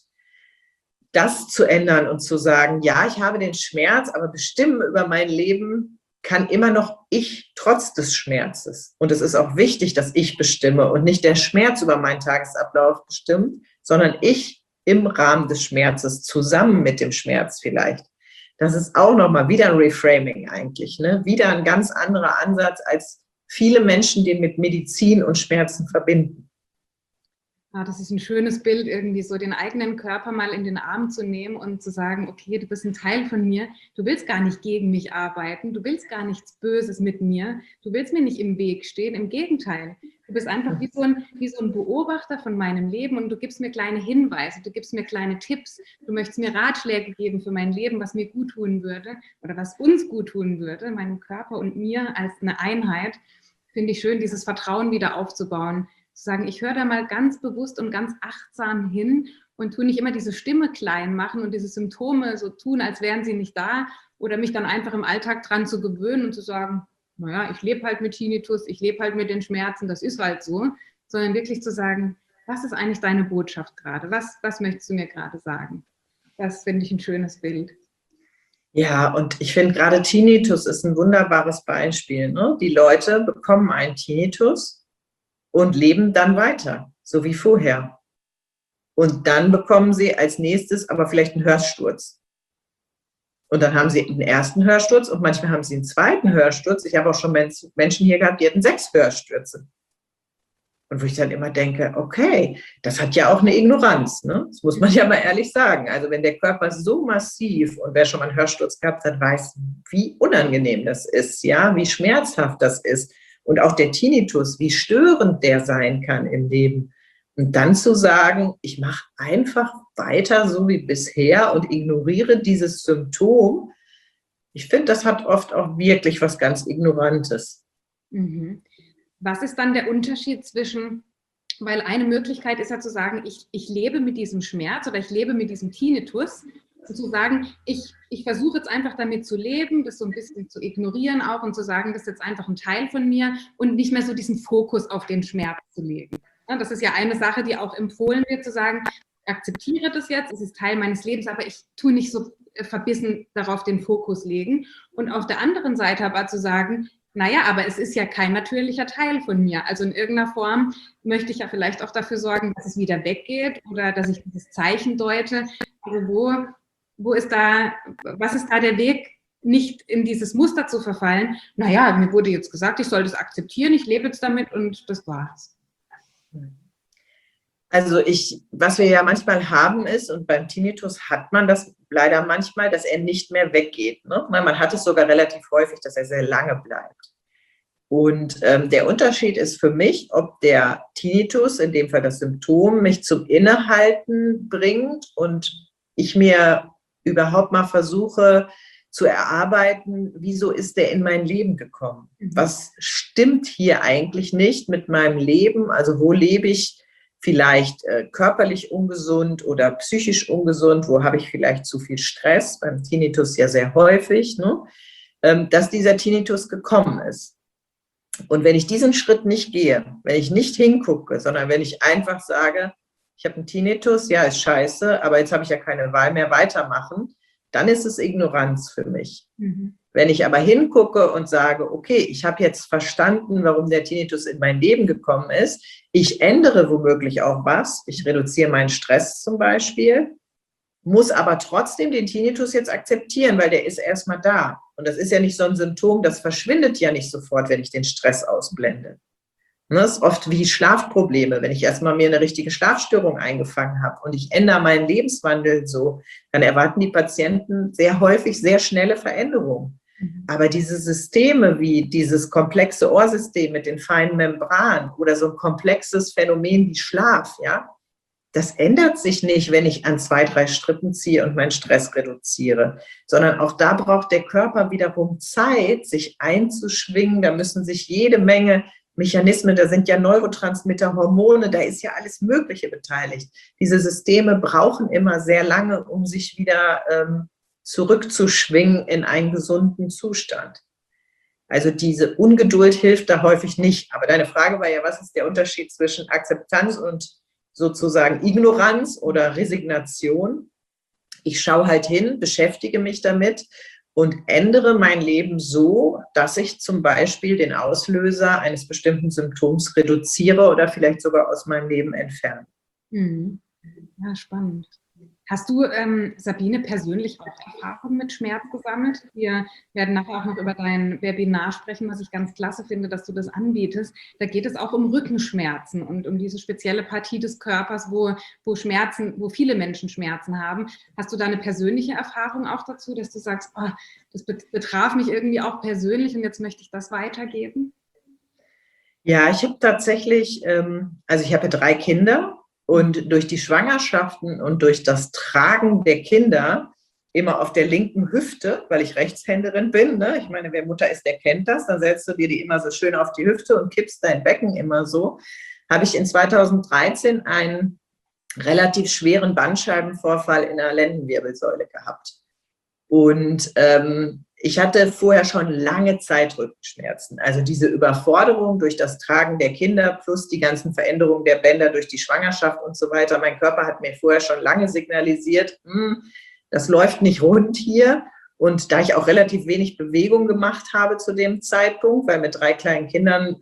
das zu ändern und zu sagen, ja, ich habe den Schmerz, aber bestimmen über mein Leben kann immer noch ich trotz des Schmerzes. Und es ist auch wichtig, dass ich bestimme und nicht der Schmerz über meinen Tagesablauf bestimmt, sondern ich im Rahmen des Schmerzes zusammen mit dem Schmerz vielleicht. Das ist auch nochmal wieder ein Reframing eigentlich, ne? Wieder ein ganz anderer Ansatz, als viele Menschen den mit Medizin und Schmerzen verbinden. Ja, das ist ein schönes Bild, irgendwie so den eigenen Körper mal in den Arm zu nehmen und zu sagen, okay, du bist ein Teil von mir, du willst gar nicht gegen mich arbeiten, du willst gar nichts Böses mit mir, du willst mir nicht im Weg stehen, im Gegenteil. Du bist einfach wie so ein Beobachter von meinem Leben und du gibst mir kleine Hinweise, du gibst mir kleine Tipps, du möchtest mir Ratschläge geben für mein Leben, was mir gut tun würde oder was uns gut tun würde, meinem Körper und mir als eine Einheit. Finde ich schön, dieses Vertrauen wieder aufzubauen. Zu sagen, ich höre da mal ganz bewusst und ganz achtsam hin und tue nicht immer diese Stimme klein machen und diese Symptome so tun, als wären sie nicht da oder mich dann einfach im Alltag dran zu gewöhnen und zu sagen, naja, ich lebe halt mit Tinnitus, ich lebe halt mit den Schmerzen, das ist halt so, sondern wirklich zu sagen, was ist eigentlich deine Botschaft gerade? Was möchtest du mir gerade sagen? Das finde ich ein schönes Bild. Ja, und ich finde gerade Tinnitus ist ein wunderbares Beispiel, ne? Die Leute bekommen einen Tinnitus und leben dann weiter, so wie vorher. Und dann bekommen sie als nächstes aber vielleicht einen Hörsturz. Und dann haben sie einen ersten Hörsturz und manchmal haben sie einen zweiten Hörsturz. Ich habe auch schon Menschen hier gehabt, die hatten 6 Hörstürze. Und wo ich dann immer denke, okay, das hat ja auch eine Ignoranz, ne? Das muss man ja mal ehrlich sagen. Also wenn der Körper so massiv, und wer schon mal einen Hörsturz gehabt hat, weiß, wie unangenehm das ist, ja, wie schmerzhaft das ist. Und auch der Tinnitus, wie störend der sein kann im Leben. Und dann zu sagen, ich mache einfach weiter so wie bisher und ignoriere dieses Symptom. Ich finde, das hat oft auch wirklich was ganz Ignorantes. Mhm. Was ist dann der Unterschied zwischen, weil eine Möglichkeit ist ja zu sagen, ich lebe mit diesem Schmerz oder ich lebe mit diesem Tinnitus, und zu sagen, ich versuche jetzt einfach damit zu leben, das so ein bisschen zu ignorieren auch und zu sagen, das ist jetzt einfach ein Teil von mir und nicht mehr so diesen Fokus auf den Schmerz zu legen. Ja, das ist ja eine Sache, die auch empfohlen wird, zu sagen, ich akzeptiere das jetzt, es ist Teil meines Lebens, aber ich tue nicht so verbissen darauf den Fokus legen. Und auf der anderen Seite aber zu sagen, naja, aber es ist ja kein natürlicher Teil von mir. Also in irgendeiner Form möchte ich ja vielleicht auch dafür sorgen, dass es wieder weggeht oder dass ich dieses Zeichen deute. Also was ist da der Weg, nicht in dieses Muster zu verfallen? Naja, mir wurde jetzt gesagt, ich soll das akzeptieren, ich lebe jetzt damit und das war's. Also was wir ja manchmal haben ist, und beim Tinnitus hat man das leider manchmal, dass er nicht mehr weggeht, ne? Man hat es sogar relativ häufig, dass er sehr lange bleibt. Und der Unterschied ist für mich, ob der Tinnitus, in dem Fall das Symptom, mich zum Innehalten bringt und ich mir überhaupt mal versuche zu erarbeiten, wieso ist der in mein Leben gekommen? Was stimmt hier eigentlich nicht mit meinem Leben? Also wo lebe ich vielleicht körperlich ungesund oder psychisch ungesund? Wo habe ich vielleicht zu viel Stress? Beim Tinnitus ja sehr häufig, ne? Dass dieser Tinnitus gekommen ist. Und wenn ich diesen Schritt nicht gehe, wenn ich nicht hingucke, sondern wenn ich einfach sage, ich habe einen Tinnitus, ja, ist scheiße, aber jetzt habe ich ja keine Wahl mehr, weitermachen, dann ist es Ignoranz für mich. Wenn ich aber hingucke und sage, okay, ich habe jetzt verstanden, warum der Tinnitus in mein Leben gekommen ist, ich ändere womöglich auch was, ich reduziere meinen Stress zum Beispiel, muss aber trotzdem den Tinnitus jetzt akzeptieren, weil der ist erstmal da. Und das ist ja nicht so ein Symptom, das verschwindet ja nicht sofort, wenn ich den Stress ausblende. Das ist oft wie Schlafprobleme. Wenn ich erstmal mir eine richtige Schlafstörung eingefangen habe und ich ändere meinen Lebenswandel so, dann erwarten die Patienten sehr häufig sehr schnelle Veränderungen. Aber diese Systeme wie dieses komplexe Ohrsystem mit den feinen Membranen oder so ein komplexes Phänomen wie Schlaf, ja, das ändert sich nicht, wenn ich an 2, 3 Strippen ziehe und meinen Stress reduziere, sondern auch da braucht der Körper wiederum Zeit, sich einzuschwingen. Da müssen sich jede Menge Mechanismen, da sind ja Neurotransmitter, Hormone, da ist ja alles Mögliche beteiligt. Diese Systeme brauchen immer sehr lange, um sich wieder zurückzuschwingen in einen gesunden Zustand. Also diese Ungeduld hilft da häufig nicht. Aber deine Frage war ja, was ist der Unterschied zwischen Akzeptanz und sozusagen Ignoranz oder Resignation? Ich schaue halt hin, beschäftige mich damit und ändere mein Leben so, dass ich zum Beispiel den Auslöser eines bestimmten Symptoms reduziere oder vielleicht sogar aus meinem Leben entferne. Ja, spannend. Hast du, Sabine, persönlich auch Erfahrungen mit Schmerz gesammelt? Wir werden nachher auch noch über dein Webinar sprechen, was ich ganz klasse finde, dass du das anbietest. Da geht es auch um Rückenschmerzen und um diese spezielle Partie des Körpers, wo viele Menschen Schmerzen haben. Hast du da eine persönliche Erfahrung auch dazu, dass du sagst, oh, das betraf mich irgendwie auch persönlich und jetzt möchte ich das weitergeben? Ja, ich habe tatsächlich, also ich habe 3 Kinder. Und durch die Schwangerschaften und durch das Tragen der Kinder immer auf der linken Hüfte, weil ich Rechtshänderin bin, ne? Ich meine, wer Mutter ist, der kennt das, dann setzt du dir die immer so schön auf die Hüfte und kippst dein Becken immer so, habe ich in 2013 einen relativ schweren Bandscheibenvorfall in der Lendenwirbelsäule gehabt. Und ich hatte vorher schon lange Zeit Rückenschmerzen. Also diese Überforderung durch das Tragen der Kinder plus die ganzen Veränderungen der Bänder durch die Schwangerschaft und so weiter. Mein Körper hat mir vorher schon lange signalisiert, das läuft nicht rund hier. Und da ich auch relativ wenig Bewegung gemacht habe zu dem Zeitpunkt, weil mit 3 kleinen Kindern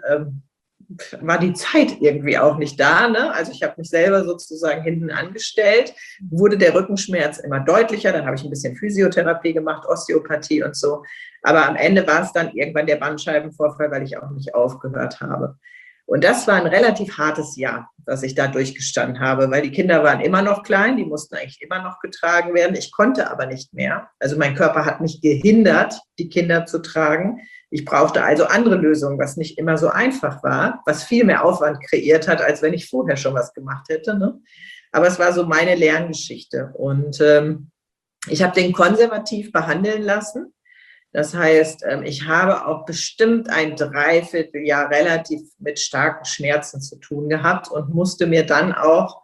war die Zeit irgendwie auch nicht da, ne? Also ich habe mich selber sozusagen hinten angestellt, wurde der Rückenschmerz immer deutlicher, dann habe ich ein bisschen Physiotherapie gemacht, Osteopathie und so, aber am Ende war es dann irgendwann der Bandscheibenvorfall, weil ich auch nicht aufgehört habe. Und das war ein relativ hartes Jahr, das ich da durchgestanden habe, weil die Kinder waren immer noch klein, die mussten eigentlich immer noch getragen werden, ich konnte aber nicht mehr. Also mein Körper hat mich gehindert, die Kinder zu tragen. Ich brauchte also andere Lösungen, was nicht immer so einfach war, was viel mehr Aufwand kreiert hat, als wenn ich vorher schon was gemacht hätte, ne? Aber es war so meine Lerngeschichte. Und ich habe den konservativ behandeln lassen. Das heißt, ich habe auch bestimmt ein Dreivierteljahr relativ mit starken Schmerzen zu tun gehabt und musste mir dann auch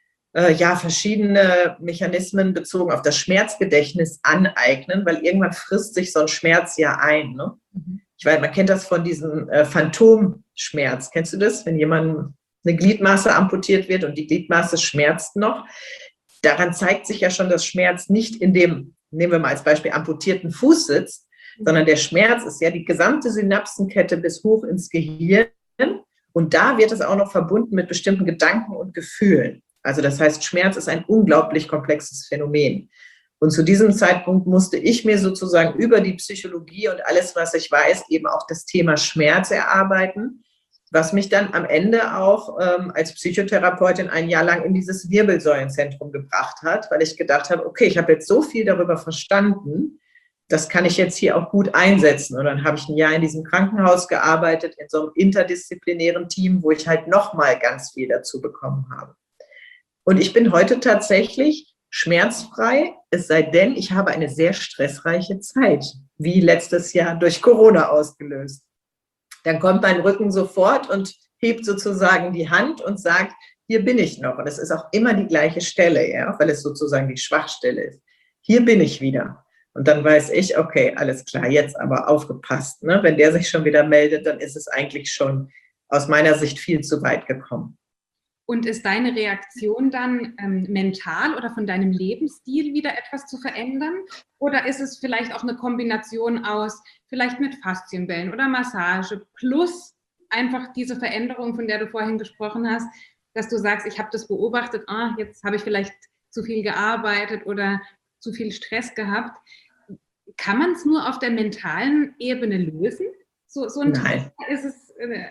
verschiedene Mechanismen bezogen auf das Schmerzgedächtnis aneignen, weil irgendwann frisst sich so ein Schmerz ja ein. Ne? Ich weiß, man kennt das von diesem Phantomschmerz. Kennst du das? Wenn jemand eine Gliedmaße amputiert wird und die Gliedmaße schmerzt noch, daran zeigt sich ja schon, dass Schmerz nicht in dem, nehmen wir mal als Beispiel, amputierten Fuß sitzt, sondern der Schmerz ist ja die gesamte Synapsenkette bis hoch ins Gehirn und da wird es auch noch verbunden mit bestimmten Gedanken und Gefühlen. Also das heißt, Schmerz ist ein unglaublich komplexes Phänomen. Und zu diesem Zeitpunkt musste ich mir sozusagen über die Psychologie und alles, was ich weiß, eben auch das Thema Schmerz erarbeiten, was mich dann am Ende auch als Psychotherapeutin ein Jahr lang in dieses Wirbelsäulenzentrum gebracht hat, weil ich gedacht habe, okay, ich habe jetzt so viel darüber verstanden, das kann ich jetzt hier auch gut einsetzen. Und dann habe ich ein Jahr in diesem Krankenhaus gearbeitet, in so einem interdisziplinären Team, wo ich halt nochmal ganz viel dazu bekommen habe. Und ich bin heute tatsächlich schmerzfrei, es sei denn, ich habe eine sehr stressreiche Zeit, wie letztes Jahr durch Corona ausgelöst. Dann kommt mein Rücken sofort und hebt sozusagen die Hand und sagt, hier bin ich noch. Und es ist auch immer die gleiche Stelle, ja, weil es sozusagen die Schwachstelle ist. Hier bin ich wieder. Und dann weiß ich, okay, alles klar, jetzt aber aufgepasst. Ne? Wenn der sich schon wieder meldet, dann ist es eigentlich schon aus meiner Sicht viel zu weit gekommen. Und ist deine Reaktion dann mental oder von deinem Lebensstil wieder etwas zu verändern? Oder ist es vielleicht auch eine Kombination aus, vielleicht mit Faszienbällen oder Massage plus einfach diese Veränderung, von der du vorhin gesprochen hast, dass du sagst, ich habe das beobachtet, jetzt habe ich vielleicht zu viel gearbeitet oder zu viel Stress gehabt. Kann man es nur auf der mentalen Ebene lösen? So ein Nein. Thema, ist es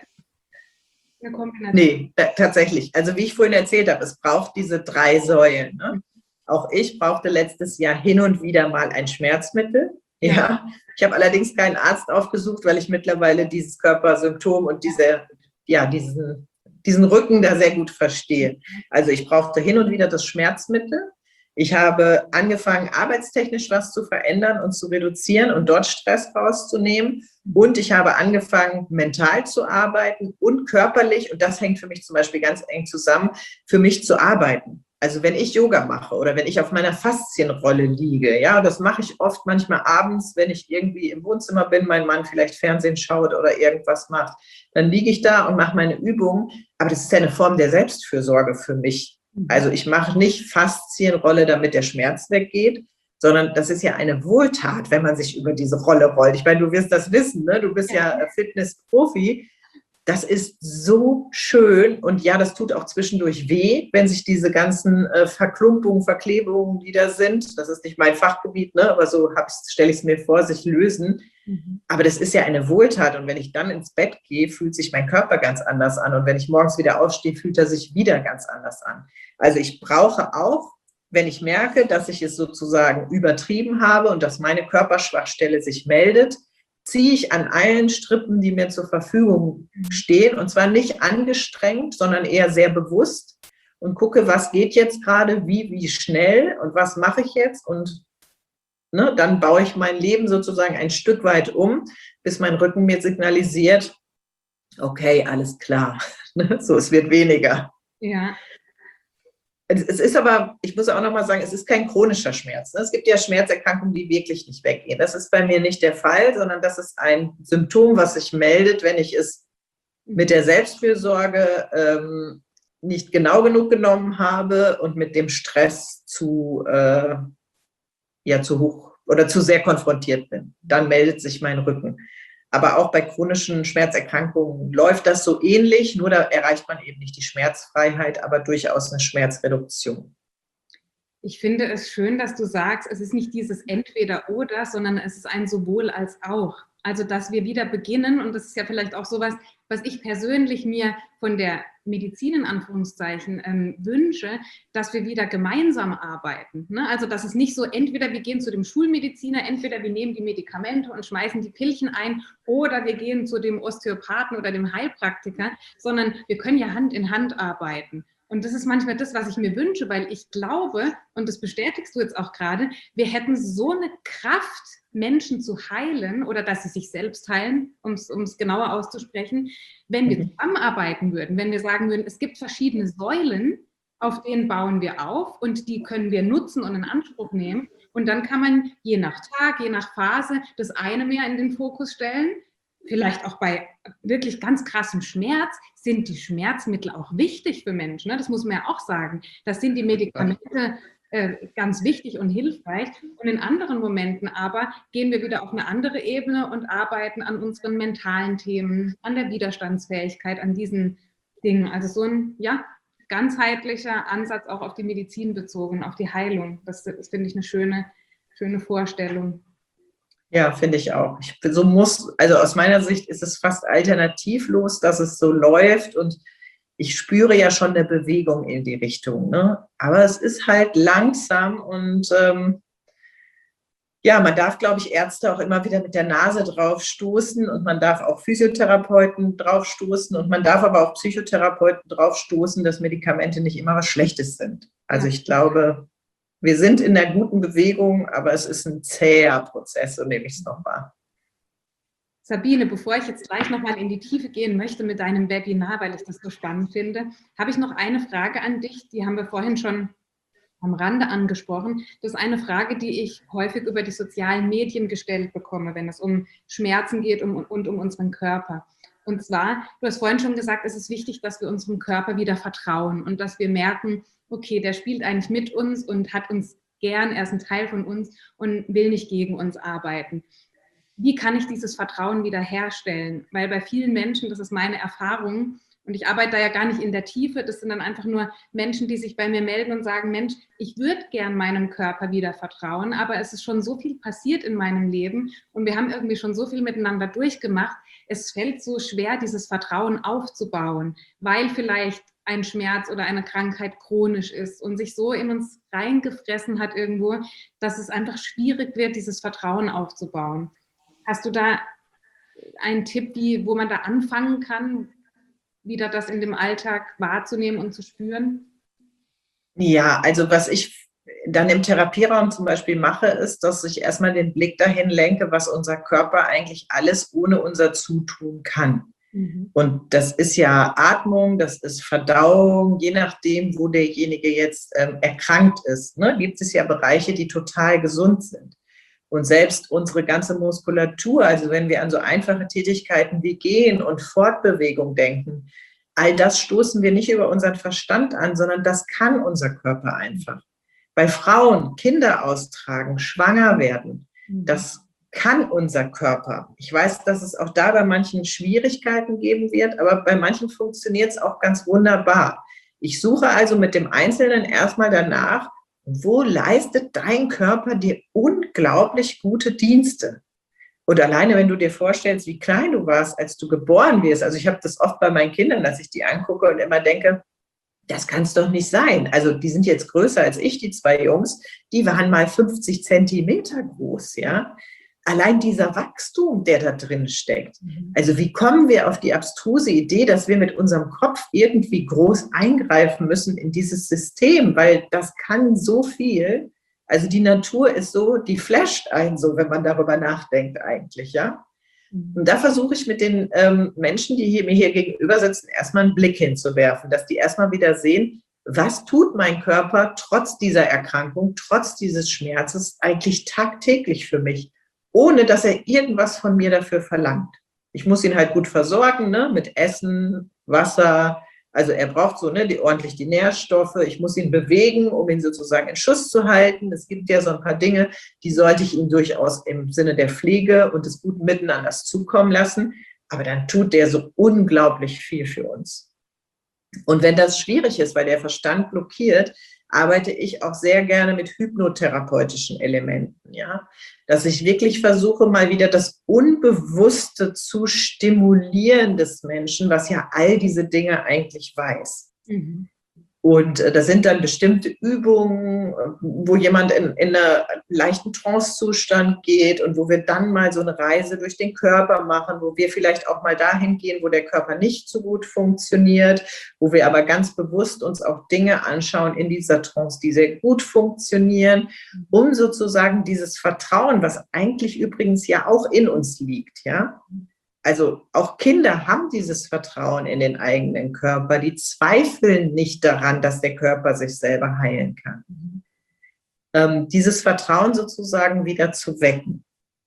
eine Kombination? Nee, tatsächlich. Also wie ich vorhin erzählt habe, es braucht diese 3 Säulen. Ne? Auch ich brauchte letztes Jahr hin und wieder mal ein Schmerzmittel. Ja. Ich habe allerdings keinen Arzt aufgesucht, weil ich mittlerweile dieses Körpersymptom und diesen Rücken da sehr gut verstehe. Also ich brauchte hin und wieder das Schmerzmittel. Ich habe angefangen, arbeitstechnisch was zu verändern und zu reduzieren und dort Stress rauszunehmen. Und ich habe angefangen, mental zu arbeiten und körperlich, und das hängt für mich zum Beispiel ganz eng zusammen, für mich zu arbeiten. Also wenn ich Yoga mache oder wenn ich auf meiner Faszienrolle liege, ja, das mache ich oft manchmal abends, wenn ich irgendwie im Wohnzimmer bin, mein Mann vielleicht Fernsehen schaut oder irgendwas macht, dann liege ich da und mache meine Übungen. Aber das ist ja eine Form der Selbstfürsorge für mich. Also ich mache nicht Faszienrolle, damit der Schmerz weggeht, sondern das ist ja eine Wohltat, wenn man sich über diese Rolle rollt. Ich meine, du wirst das wissen, ne? Du bist ja Fitness-Profi. Das ist so schön und ja, das tut auch zwischendurch weh, wenn sich diese ganzen Verklumpungen, Verklebungen, die da sind, das ist nicht mein Fachgebiet, ne? Aber so stelle ich es mir vor, sich lösen. Aber das ist ja eine Wohltat und wenn ich dann ins Bett gehe, fühlt sich mein Körper ganz anders an und wenn ich morgens wieder aufstehe, fühlt er sich wieder ganz anders an. Also ich brauche auch, wenn ich merke, dass ich es sozusagen übertrieben habe und dass meine Körperschwachstelle sich meldet, ziehe ich an allen Strippen, die mir zur Verfügung stehen und zwar nicht angestrengt, sondern eher sehr bewusst und gucke, was geht jetzt gerade, wie schnell und was mache ich jetzt und dann baue ich mein Leben sozusagen ein Stück weit um, bis mein Rücken mir signalisiert, okay, alles klar, so, es wird weniger. Ja. Es ist aber, ich muss auch nochmal sagen, es ist kein chronischer Schmerz. Es gibt ja Schmerzerkrankungen, die wirklich nicht weggehen. Das ist bei mir nicht der Fall, sondern das ist ein Symptom, was sich meldet, wenn ich es mit der Selbstfürsorge nicht genau genug genommen habe und mit dem Stress zu hoch oder zu sehr konfrontiert bin. Dann meldet sich mein Rücken. Aber auch bei chronischen Schmerzerkrankungen läuft das so ähnlich, nur da erreicht man eben nicht die Schmerzfreiheit, aber durchaus eine Schmerzreduktion. Ich finde es schön, dass du sagst, es ist nicht dieses Entweder-Oder, sondern es ist ein sowohl als auch. Also, dass wir wieder beginnen, und das ist ja vielleicht auch sowas, was ich persönlich mir von der Medizin in Anführungszeichen wünsche, dass wir wieder gemeinsam arbeiten. Ne? Also, dass es nicht so, entweder wir gehen zu dem Schulmediziner, entweder wir nehmen die Medikamente und schmeißen die Pillchen ein oder wir gehen zu dem Osteopathen oder dem Heilpraktiker, sondern wir können ja Hand in Hand arbeiten. Und das ist manchmal das, was ich mir wünsche, weil ich glaube, und das bestätigst du jetzt auch gerade, wir hätten so eine Kraft, Menschen zu heilen oder dass sie sich selbst heilen, um es genauer auszusprechen, wenn wir zusammenarbeiten würden, wenn wir sagen würden, es gibt verschiedene Säulen, auf denen bauen wir auf und die können wir nutzen und in Anspruch nehmen. Und dann kann man je nach Tag, je nach Phase das eine mehr in den Fokus stellen. Vielleicht auch bei wirklich ganz krassem Schmerz sind die Schmerzmittel auch wichtig für Menschen. Ne? Das muss man ja auch sagen. Das sind die Medikamente ganz wichtig und hilfreich. Und in anderen Momenten aber gehen wir wieder auf eine andere Ebene und arbeiten an unseren mentalen Themen, an der Widerstandsfähigkeit, an diesen Dingen. Also so ein ganzheitlicher Ansatz auch auf die Medizin bezogen, auf die Heilung. Das finde ich eine schöne Vorstellung. Ja, finde ich auch. Also aus meiner Sicht ist es fast alternativlos, dass es so läuft und ich spüre ja schon eine Bewegung in die Richtung, ne? Aber es ist halt langsam und Ja, man darf, glaube ich, Ärzte auch immer wieder mit der Nase drauf stoßen und man darf auch Physiotherapeuten drauf stoßen und man darf aber auch Psychotherapeuten drauf stoßen, dass Medikamente nicht immer was Schlechtes sind. Also ich glaube, wir sind in der guten Bewegung, aber es ist ein zäher Prozess, so nehme ich es noch wahr. Sabine, bevor ich jetzt gleich nochmal in die Tiefe gehen möchte mit deinem Webinar, weil ich das so spannend finde, habe ich noch eine Frage an dich, die haben wir vorhin schon am Rande angesprochen. Das ist eine Frage, die ich häufig über die sozialen Medien gestellt bekomme, wenn es um Schmerzen geht und um unseren Körper. Und zwar, du hast vorhin schon gesagt, es ist wichtig, dass wir unserem Körper wieder vertrauen und dass wir merken, okay, der spielt eigentlich mit uns und hat uns gern, er ist ein Teil von uns und will nicht gegen uns arbeiten. Wie kann ich dieses Vertrauen wieder herstellen? Weil bei vielen Menschen, das ist meine Erfahrung, und ich arbeite da ja gar nicht in der Tiefe, das sind dann einfach nur Menschen, die sich bei mir melden und sagen, Mensch, ich würde gern meinem Körper wieder vertrauen, aber es ist schon so viel passiert in meinem Leben und wir haben irgendwie schon so viel miteinander durchgemacht. Es fällt so schwer, dieses Vertrauen aufzubauen, weil vielleicht ein Schmerz oder eine Krankheit chronisch ist und sich so in uns reingefressen hat irgendwo, dass es einfach schwierig wird, dieses Vertrauen aufzubauen. Hast du da einen Tipp, wo man da anfangen kann, wieder das in dem Alltag wahrzunehmen und zu spüren? Ja, also was ich dann im Therapieraum zum Beispiel mache, ist, dass ich erstmal den Blick dahin lenke, was unser Körper eigentlich alles ohne unser Zutun kann. Und das ist ja Atmung, das ist Verdauung, je nachdem, wo derjenige jetzt erkrankt ist, ne, gibt es ja Bereiche, die total gesund sind. Und selbst unsere ganze Muskulatur, also wenn wir an so einfache Tätigkeiten wie Gehen und Fortbewegung denken, all das stoßen wir nicht über unseren Verstand an, sondern das kann unser Körper einfach. Bei Frauen Kinder austragen, schwanger werden, das kann unser Körper. Ich weiß, dass es auch da bei manchen Schwierigkeiten geben wird, aber bei manchen funktioniert es auch ganz wunderbar. Ich suche also mit dem Einzelnen erstmal danach, wo leistet dein Körper dir unglaublich gute Dienste? Und alleine, wenn du dir vorstellst, wie klein du warst, als du geboren wirst, also ich habe das oft bei meinen Kindern, dass ich die angucke und immer denke, das kann es doch nicht sein. Also die sind jetzt größer als ich, die zwei Jungs, die waren mal 50 Zentimeter groß, ja. Allein dieser Wachstum, der da drin steckt. Also wie kommen wir auf die abstruse Idee, dass wir mit unserem Kopf irgendwie groß eingreifen müssen in dieses System, weil das kann so viel. Also die Natur ist so, die flasht einen so, wenn man darüber nachdenkt eigentlich, ja. Und da versuche ich mit den Menschen, die mir hier gegenüber sitzen, erstmal einen Blick hinzuwerfen, dass die erstmal wieder sehen, was tut mein Körper trotz dieser Erkrankung, trotz dieses Schmerzes eigentlich tagtäglich für mich, ohne dass er irgendwas von mir dafür verlangt. Ich muss ihn halt gut versorgen, ne, mit Essen, Wasser. Also er braucht so ordentlich die Nährstoffe. Ich muss ihn bewegen, um ihn sozusagen in Schuss zu halten. Es gibt ja so ein paar Dinge, die sollte ich ihm durchaus im Sinne der Pflege und des guten Miteinanders zukommen lassen. Aber dann tut der so unglaublich viel für uns. Und wenn das schwierig ist, weil der Verstand blockiert, arbeite ich auch sehr gerne mit hypnotherapeutischen Elementen, ja, dass ich wirklich versuche, mal wieder das Unbewusste zu stimulieren des Menschen, was ja all diese Dinge eigentlich weiß. Und das sind dann bestimmte Übungen, wo jemand in einen leichten Trance-Zustand geht und wo wir dann mal so eine Reise durch den Körper machen, wo wir vielleicht auch mal dahin gehen, wo der Körper nicht so gut funktioniert, wo wir aber ganz bewusst uns auch Dinge anschauen in dieser Trance, die sehr gut funktionieren, um sozusagen dieses Vertrauen, was eigentlich übrigens ja auch in uns liegt, ja. Also auch Kinder haben dieses Vertrauen in den eigenen Körper. Die zweifeln nicht daran, dass der Körper sich selber heilen kann. Dieses Vertrauen sozusagen wieder zu wecken.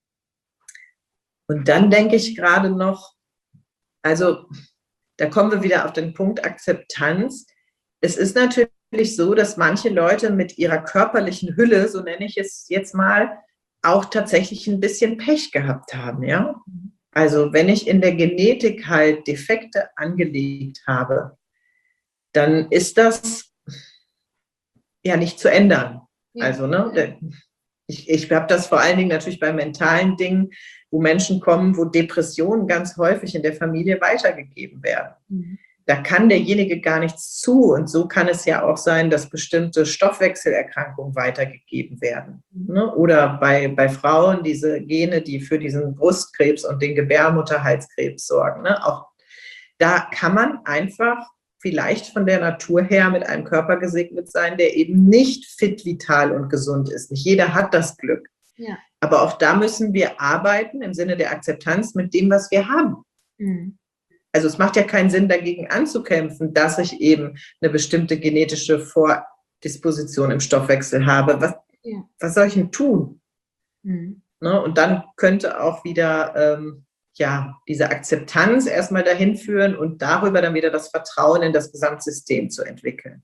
Und dann denke ich gerade noch, also da kommen wir wieder auf den Punkt Akzeptanz. Es ist natürlich so, dass manche Leute mit ihrer körperlichen Hülle, so nenne ich es jetzt mal, auch tatsächlich ein bisschen Pech gehabt haben, ja. Also wenn ich in der Genetik halt Defekte angelegt habe, dann ist das ja nicht zu ändern. Ja. Also ich habe das vor allen Dingen natürlich bei mentalen Dingen, wo Menschen kommen, wo Depressionen ganz häufig in der Familie weitergegeben werden. da kann derjenige gar nichts zu. Und so kann es ja auch sein, dass bestimmte Stoffwechselerkrankungen weitergegeben werden. Ne? Oder bei Frauen diese Gene, die für diesen Brustkrebs und den Gebärmutterhalskrebs sorgen. Ne? Auch da kann man einfach vielleicht von der Natur her mit einem Körper gesegnet sein, der eben nicht fit, vital und gesund ist. Nicht jeder hat das Glück. Ja. Aber auch da müssen wir arbeiten im Sinne der Akzeptanz mit dem, was wir haben. Mhm. Also es macht ja keinen Sinn, dagegen anzukämpfen, dass ich eben eine bestimmte genetische Vordisposition im Stoffwechsel habe. Was soll ich denn tun? Mhm. Ne? Und dann könnte auch wieder diese Akzeptanz erstmal dahin führen und darüber dann wieder das Vertrauen in das Gesamtsystem zu entwickeln.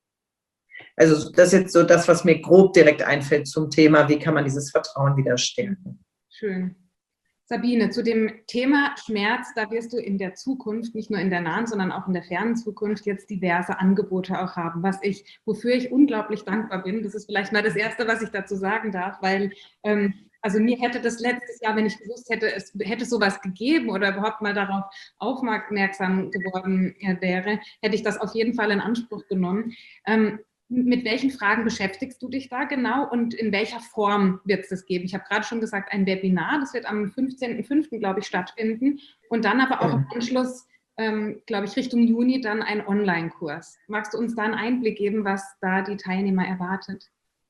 Also das ist jetzt so das, was mir grob direkt einfällt zum Thema, wie kann man dieses Vertrauen wieder stärken. Schön. Sabine, zu dem Thema Schmerz, da wirst du in der Zukunft, nicht nur in der nahen, sondern auch in der fernen Zukunft jetzt diverse Angebote auch haben, wofür ich unglaublich dankbar bin. Das ist vielleicht mal das Erste, was ich dazu sagen darf, weil also mir hätte das letztes Jahr, wenn ich gewusst hätte, es hätte sowas gegeben oder überhaupt mal darauf aufmerksam geworden wäre, hätte ich das auf jeden Fall in Anspruch genommen. Mit welchen Fragen beschäftigst du dich da genau und in welcher Form wird es das geben? Ich habe gerade schon gesagt, ein Webinar, das wird am 15.05., glaube ich, stattfinden und dann aber auch im Anschluss, glaube ich, Richtung Juni dann ein Online-Kurs. Magst du uns da einen Einblick geben, was da die Teilnehmer erwartet?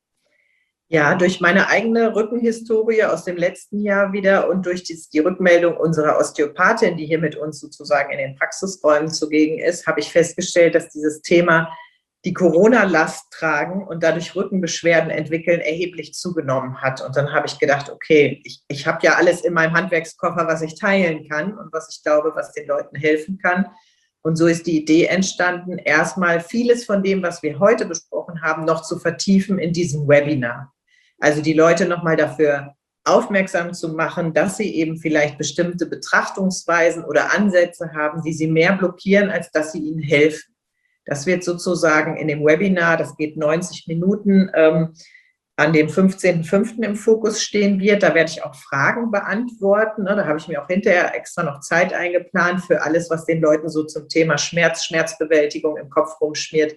Ja, durch meine eigene Rückenhistorie aus dem letzten Jahr wieder und durch die Rückmeldung unserer Osteopathin, die hier mit uns sozusagen in den Praxisräumen zugegen ist, habe ich festgestellt, dass dieses Thema die Corona-Last tragen und dadurch Rückenbeschwerden entwickeln, erheblich zugenommen hat. Und dann habe ich gedacht, okay, ich habe ja alles in meinem Handwerkskoffer, was ich teilen kann und was ich glaube, was den Leuten helfen kann. Und so ist die Idee entstanden, erstmal vieles von dem, was wir heute besprochen haben, noch zu vertiefen in diesem Webinar. Also die Leute nochmal dafür aufmerksam zu machen, dass sie eben vielleicht bestimmte Betrachtungsweisen oder Ansätze haben, die sie mehr blockieren, als dass sie ihnen helfen. Das wird sozusagen in dem Webinar, das geht 90 Minuten, an dem 15.05. im Fokus stehen wird. Da werde ich auch Fragen beantworten. Da habe ich mir auch hinterher extra noch Zeit eingeplant für alles, was den Leuten so zum Thema Schmerz, Schmerzbewältigung im Kopf rumschwirrt,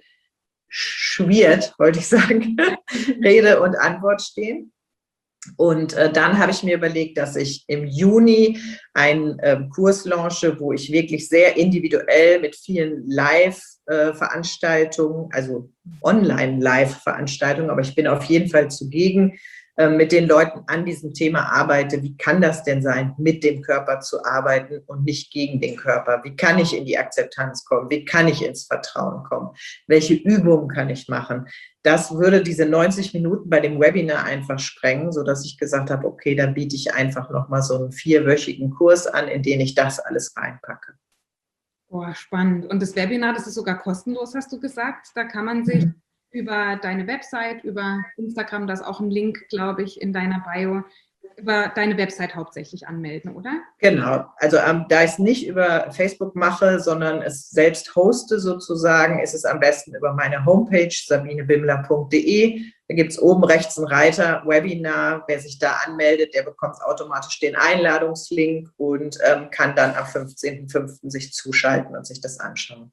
wollte ich sagen, Rede und Antwort stehen. Und dann habe ich mir überlegt, dass ich im Juni einen Kurs launche, wo ich wirklich sehr individuell mit vielen Live-Veranstaltungen, also Online-Live-Veranstaltungen, aber ich bin auf jeden Fall zugegen, mit den Leuten an diesem Thema arbeite. Wie kann das denn sein, mit dem Körper zu arbeiten und nicht gegen den Körper? Wie kann ich in die Akzeptanz kommen? Wie kann ich ins Vertrauen kommen? Welche Übungen kann ich machen? Das würde diese 90 Minuten bei dem Webinar einfach sprengen, sodass ich gesagt habe, okay, dann biete ich einfach nochmal so einen 4-wöchigen Kurs an, in den ich das alles reinpacke. Boah, spannend. Und das Webinar, das ist sogar kostenlos, hast du gesagt. Da kann man sich über deine Website, über Instagram, da ist auch ein Link, glaube ich, in deiner Bio, über deine Website hauptsächlich anmelden, oder? Genau, also da ich es nicht über Facebook mache, sondern es selbst hoste sozusagen, ist es am besten über meine Homepage sabinebimler.de. Da gibt es oben rechts einen Reiter, Webinar. Wer sich da anmeldet, der bekommt automatisch den Einladungslink und kann dann am 15.05. sich zuschalten und sich das anschauen.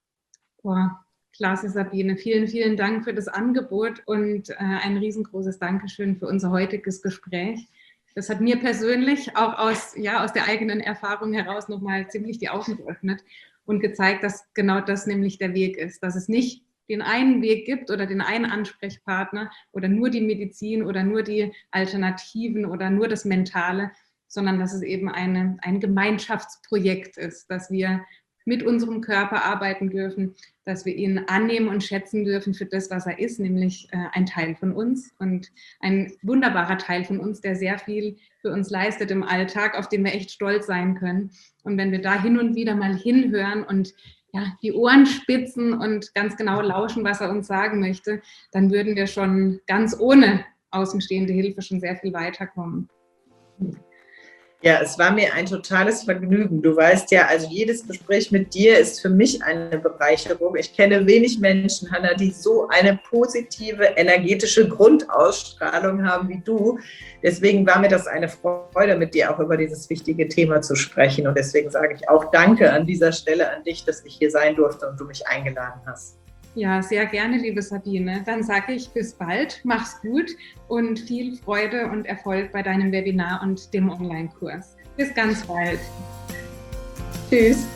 Boah. Klasse, Sabine. Vielen, vielen Dank für das Angebot und ein riesengroßes Dankeschön für unser heutiges Gespräch. Das hat mir persönlich auch aus der eigenen Erfahrung heraus nochmal ziemlich die Augen geöffnet und gezeigt, dass genau das nämlich der Weg ist, dass es nicht den einen Weg gibt oder den einen Ansprechpartner oder nur die Medizin oder nur die Alternativen oder nur das Mentale, sondern dass es eben ein Gemeinschaftsprojekt ist, dass wir mit unserem Körper arbeiten dürfen, dass wir ihn annehmen und schätzen dürfen für das, was er ist, nämlich ein Teil von uns und ein wunderbarer Teil von uns, der sehr viel für uns leistet im Alltag, auf den wir echt stolz sein können. Und wenn wir da hin und wieder mal hinhören und die Ohren spitzen und ganz genau lauschen, was er uns sagen möchte, dann würden wir schon ganz ohne außenstehende Hilfe schon sehr viel weiterkommen. Ja, es war mir ein totales Vergnügen. Du weißt ja, also jedes Gespräch mit dir ist für mich eine Bereicherung. Ich kenne wenig Menschen, Hanna, die so eine positive, energetische Grundausstrahlung haben wie du. Deswegen war mir das eine Freude, mit dir auch über dieses wichtige Thema zu sprechen. Und deswegen sage ich auch Danke an dieser Stelle an dich, dass ich hier sein durfte und du mich eingeladen hast. Ja, sehr gerne, liebe Sabine. Dann sage ich bis bald, mach's gut und viel Freude und Erfolg bei deinem Webinar und dem Online-Kurs. Bis ganz bald. Tschüss.